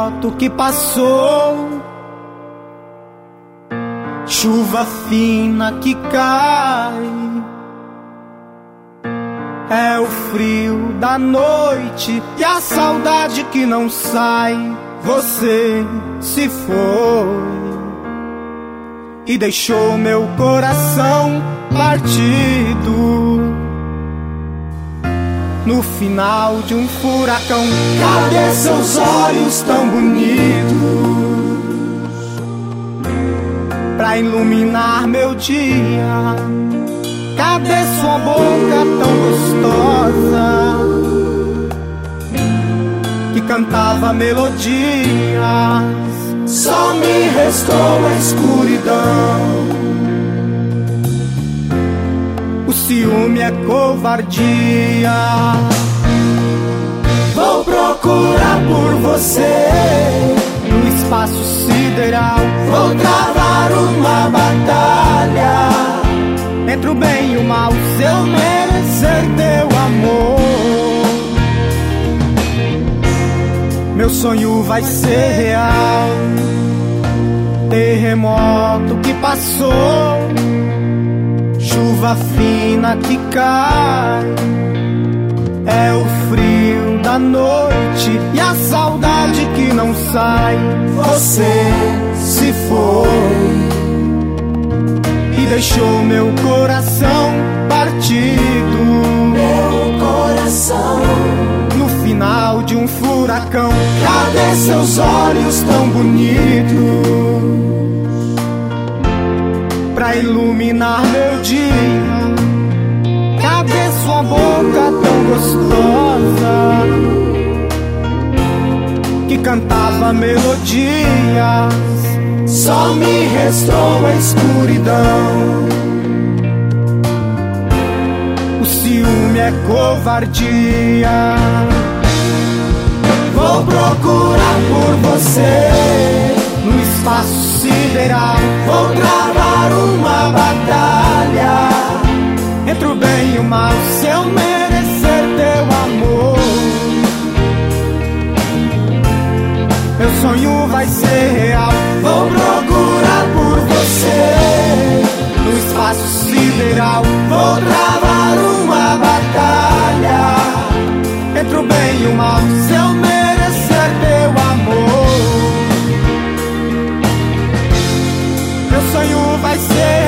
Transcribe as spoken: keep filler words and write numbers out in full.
terremoto que passou, chuva fina que cai, é o frio da noite e a saudade que não sai. Você se foi e deixou meu coração partido no final de um furacão. Cadê seus olhos tão bonitos pra iluminar meu dia? Cadê sua boca tão gostosa que cantava melodias? Só me restou a escuridão. O ciúme é covardia. Vou procurar por você no espaço sideral. Vou travar uma batalha entre o bem e o mal, se eu merecer teu amor. Meu sonho vai ser real. Terremoto que passou, chuva fina que cai, é o frio da noite e a saudade que não sai. Você se foi e deixou meu coração partido, meu coração no final de um furacão. Cadê seus olhos tão bonitos pra iluminar meu dia? Cadê sua boca tão gostosa que cantava melodias? Só me restou a escuridão. O ciúme é covardia. Vou procurar por você no espaço sideral. Vou travar uma batalha entre o bem e o mal, se eu merecer teu amor. Meu sonho vai ser real. Vou procurar por você no espaço sideral. Vou travar uma batalha entre o bem e o mal, se eu merecer teu amor. Meu sonho vai ser